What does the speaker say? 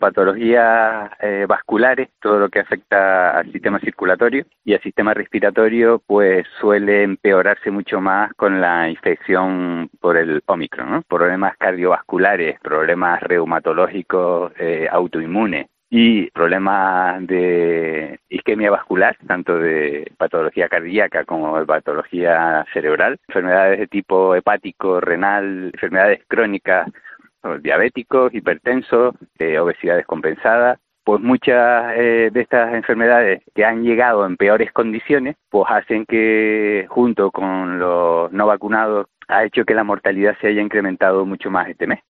Patologías vasculares, todo lo que afecta al sistema circulatorio y al sistema respiratorio, pues suele empeorarse mucho más con la infección por el Ómicron, ¿no? Problemas cardiovasculares, problemas reumatológicos, autoinmunes y problemas de isquemia vascular, tanto de patología cardíaca como de patología cerebral, enfermedades de tipo hepático, renal, enfermedades crónicas, diabéticos, hipertensos, obesidad descompensada. Pues muchas de estas enfermedades que han llegado en peores condiciones, pues hacen que junto con los no vacunados ha hecho que la mortalidad se haya incrementado mucho más este mes.